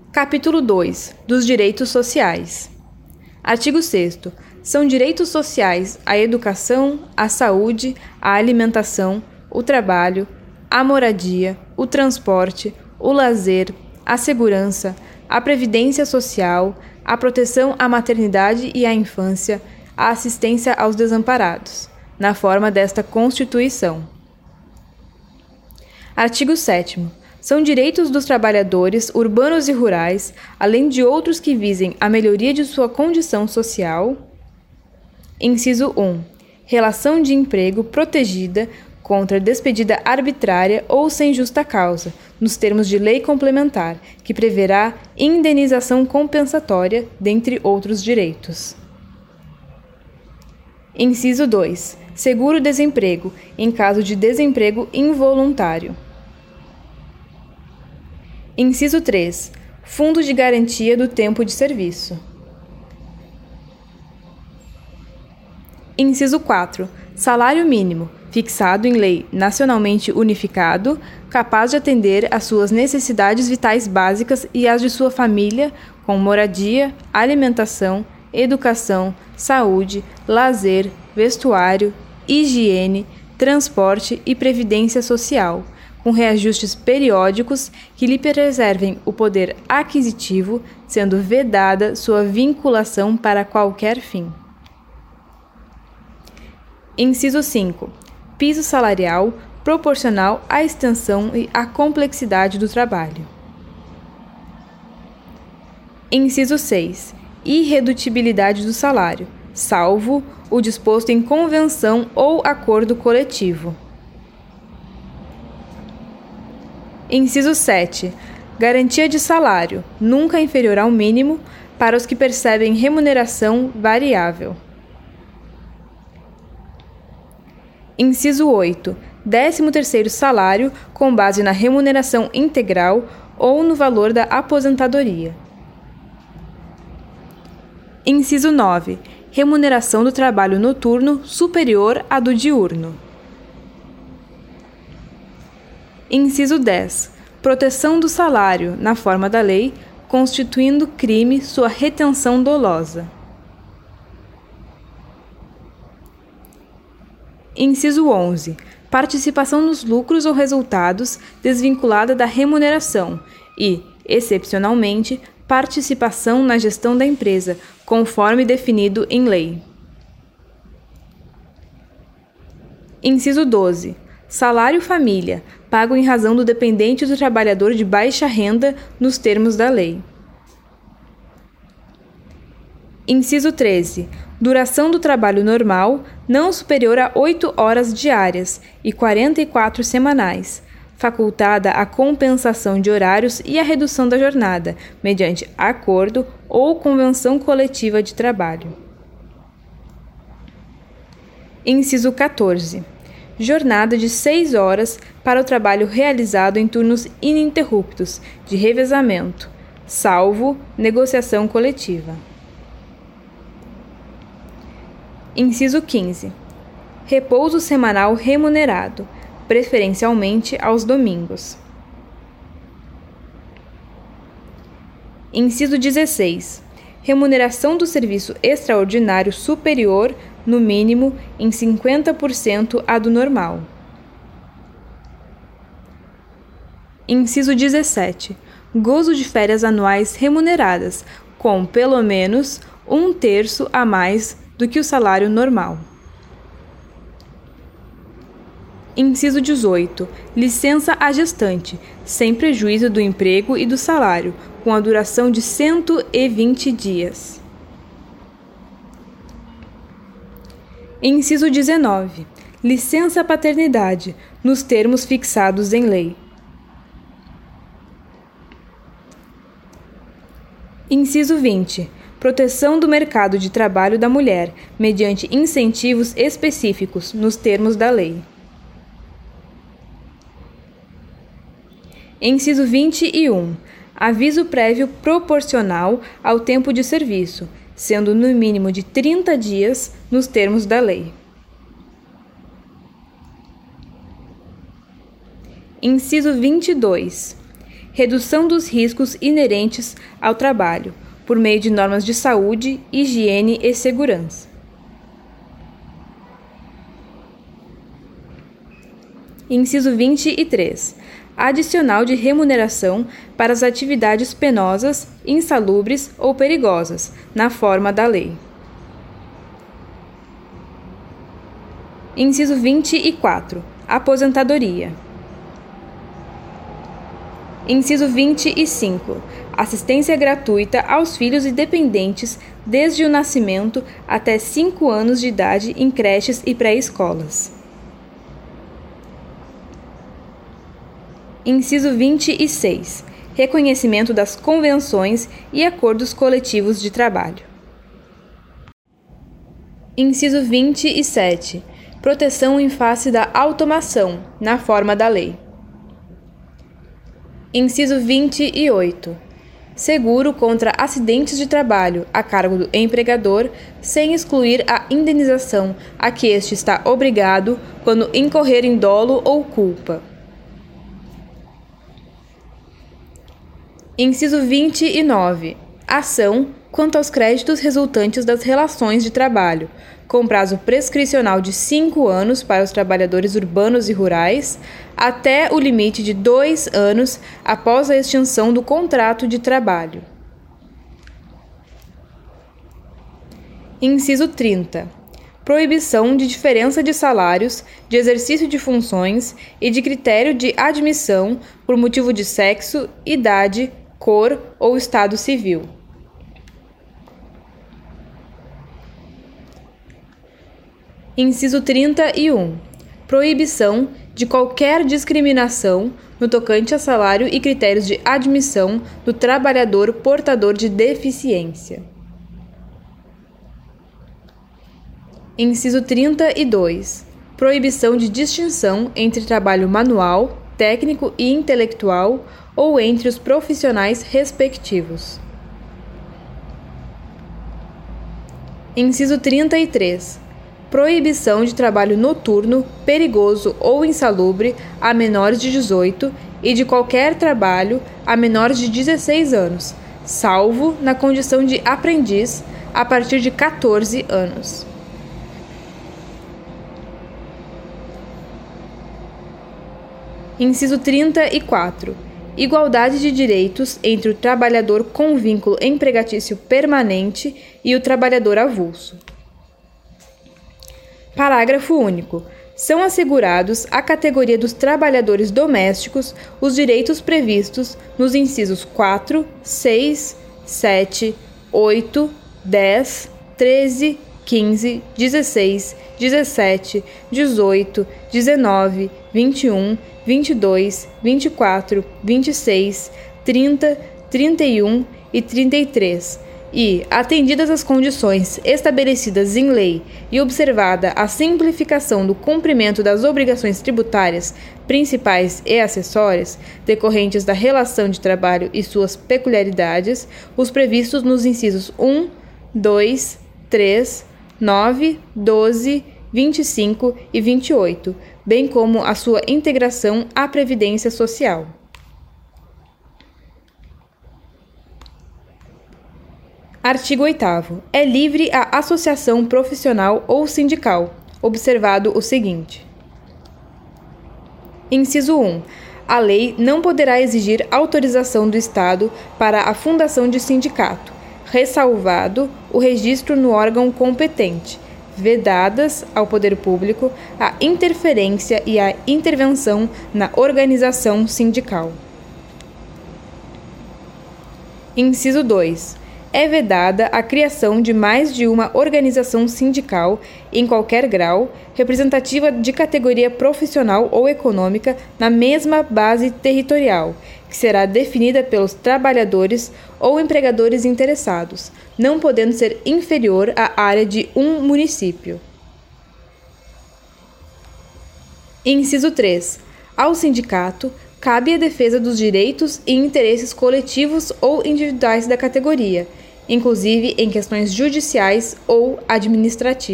Capítulo 2. Dos direitos sociais. Artigo 6º. São direitos sociais a educação, a saúde, a alimentação, o trabalho, a moradia, o transporte, o lazer, a segurança, a previdência social, a proteção à maternidade e à infância, a assistência aos desamparados, na forma desta Constituição. Artigo 7º. São direitos dos trabalhadores urbanos e rurais, além de outros que visem a melhoria de sua condição social. Inciso 1. Relação de emprego protegida contra despedida arbitrária ou sem justa causa, nos termos de lei complementar, que preverá indenização compensatória, dentre outros direitos. Inciso 2. Seguro-desemprego, em caso de desemprego involuntário. Inciso 3. Fundo de garantia do tempo de serviço. Inciso 4. Salário mínimo, fixado em lei nacionalmente unificado, capaz de atender às suas necessidades vitais básicas e às de sua família, com moradia, alimentação, educação, saúde, lazer, vestuário, higiene, transporte e previdência social, com reajustes periódicos que lhe preservem o poder aquisitivo, sendo vedada sua vinculação para qualquer fim. Inciso 5. Piso salarial proporcional à extensão e à complexidade do trabalho. Inciso 6. Irredutibilidade do salário, salvo o disposto em convenção ou acordo coletivo. Inciso 7. Garantia de salário, nunca inferior ao mínimo, para os que percebem remuneração variável. Inciso 8. 13º salário com base na remuneração integral ou no valor da aposentadoria. Inciso 9. Remuneração do trabalho noturno superior à do diurno. Inciso 10. Proteção do salário, na forma da lei, constituindo crime sua retenção dolosa. Inciso 11. Participação nos lucros ou resultados desvinculada da remuneração e, excepcionalmente, participação na gestão da empresa, conforme definido em lei. Inciso 12. Salário família, pago em razão do dependente do trabalhador de baixa renda nos termos da lei. Inciso 13. Duração do trabalho normal, não superior a 8 horas diárias e 44 semanais, facultada a compensação de horários e a redução da jornada, mediante acordo ou convenção coletiva de trabalho. Inciso 14. Jornada de 6 horas para o trabalho realizado em turnos ininterruptos, de revezamento, salvo negociação coletiva. Inciso 15. Repouso semanal remunerado, preferencialmente aos domingos. Inciso 16. Remuneração do serviço extraordinário superior, no mínimo, em 50% à do normal. Inciso 17. Gozo de férias anuais remuneradas, com pelo menos 1/3 a mais do que o salário normal. Inciso 18. Licença à gestante, sem prejuízo do emprego e do salário, com a duração de 120 dias. Inciso 19. Licença paternidade, nos termos fixados em lei. Inciso 20. Proteção do mercado de trabalho da mulher, mediante incentivos específicos, nos termos da lei. Inciso 21. Aviso prévio proporcional ao tempo de serviço, sendo no mínimo de 30 dias, nos termos da lei. Inciso 22. redução dos riscos inerentes ao trabalho, por meio de normas de saúde, higiene e segurança. Inciso 23. Adicional de remuneração para as atividades penosas, insalubres ou perigosas, na forma da lei. Inciso 24. Aposentadoria. Inciso 25. Assistência gratuita aos filhos e dependentes desde o nascimento até 5 anos de idade em creches e pré-escolas. Inciso 26. Reconhecimento das convenções e acordos coletivos de trabalho. Inciso 27. Proteção em face da automação, na forma da lei. Inciso 28. Seguro contra acidentes de trabalho a cargo do empregador, sem excluir a indenização a que este está obrigado quando incorrer em dolo ou culpa. Inciso 29. Ação quanto aos créditos resultantes das relações de trabalho, com prazo prescricional de 5 anos para os trabalhadores urbanos e rurais, até o limite de 2 anos após a extinção do contrato de trabalho. Inciso 30. Proibição de diferença de salários, de exercício de funções e de critério de admissão por motivo de sexo, idade, cor ou estado civil. Inciso 31. Proibição de qualquer discriminação no tocante a salário e critérios de admissão do trabalhador portador de deficiência. Inciso 32. Proibição de distinção entre trabalho manual, técnico e intelectual ou entre os profissionais respectivos. Inciso 33. Proibição de trabalho noturno, perigoso ou insalubre a menores de 18 e de qualquer trabalho a menores de 16 anos, salvo na condição de aprendiz a partir de 14 anos. Inciso 34. Igualdade de direitos entre o trabalhador com vínculo empregatício permanente e o trabalhador avulso. Parágrafo único. São assegurados à categoria dos trabalhadores domésticos os direitos previstos nos incisos 4, 6, 7, 8, 10, 13, 15, 16, 17, 18, 19, 21, 22, 24, 26, 30, 31 e 33, e, atendidas as condições estabelecidas em lei e observada a simplificação do cumprimento das obrigações tributárias principais e acessórias decorrentes da relação de trabalho e suas peculiaridades, os previstos nos incisos 1, 2, 3, 9, 12, 25 e 28, bem como a sua integração à Previdência Social. Artigo 8º. É livre a associação profissional ou sindical, observado o seguinte. Inciso 1. A lei não poderá exigir autorização do Estado para a fundação de sindicato, ressalvado o registro no órgão competente, vedadas ao poder público a interferência e a intervenção na organização sindical. Inciso 2. É vedada a criação de mais de uma organização sindical, em qualquer grau, representativa de categoria profissional ou econômica na mesma base territorial, que será definida pelos trabalhadores ou empregadores interessados, não podendo ser inferior à área de um município. Inciso 3. Ao sindicato, cabe a defesa dos direitos e interesses coletivos ou individuais da categoria, inclusive em questões judiciais ou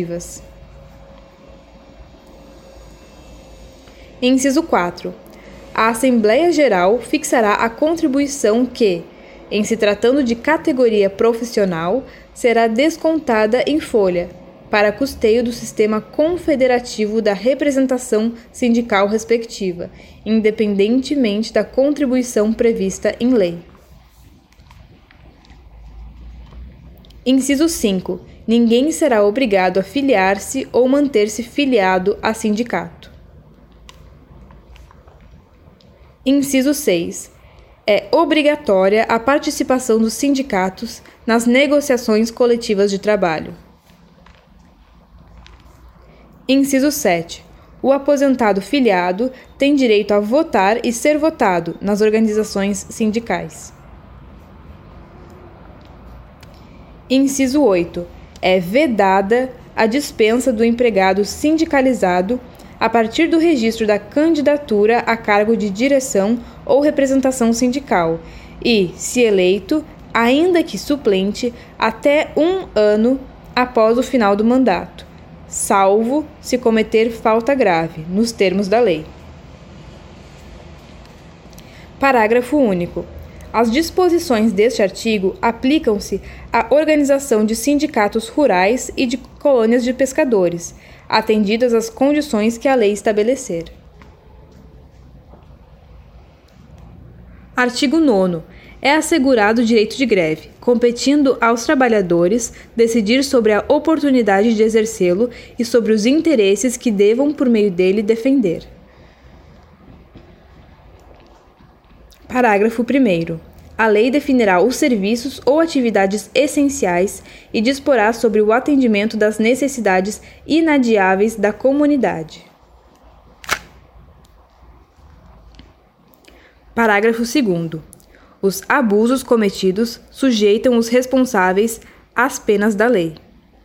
administrativas. Inciso 4. A Assembleia Geral fixará a contribuição que, em se tratando de categoria profissional, será descontada em folha, para custeio do sistema confederativo da representação sindical respectiva, independentemente da contribuição prevista em lei. Inciso 5. Ninguém será obrigado a filiar-se ou manter-se filiado a sindicato. Inciso 6. É obrigatória a participação dos sindicatos nas negociações coletivas de trabalho. Inciso 7. O aposentado filiado tem direito a votar e ser votado nas organizações sindicais. Inciso 8. É vedada a dispensa do empregado sindicalizado a partir do registro da candidatura a cargo de direção ou representação sindical e, se eleito, ainda que suplente, até 1 ano após o final do mandato, salvo se cometer falta grave, nos termos da lei. Parágrafo único. As disposições deste artigo aplicam-se à organização de sindicatos rurais e de colônias de pescadores, atendidas as condições que a lei estabelecer. Artigo 9º. É assegurado o direito de greve, competindo aos trabalhadores decidir sobre a oportunidade de exercê-lo e sobre os interesses que devam, por meio dele, defender. Parágrafo 1º. A lei definirá os serviços ou atividades essenciais e disporá sobre o atendimento das necessidades inadiáveis da comunidade. Parágrafo 2º. Os abusos cometidos sujeitam os responsáveis às penas da lei.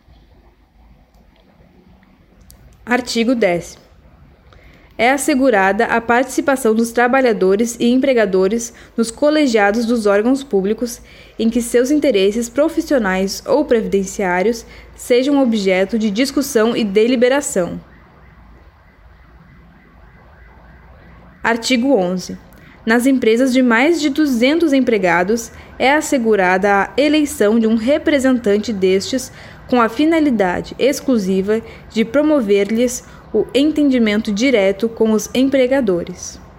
Artigo 10º. É assegurada a participação dos trabalhadores e empregadores nos colegiados dos órgãos públicos em que seus interesses profissionais ou previdenciários sejam objeto de discussão e deliberação. Artigo 11. Nas empresas de mais de 200 empregados, é assegurada a eleição de um representante destes com a finalidade exclusiva de promover-lhes o entendimento direto com os empregadores.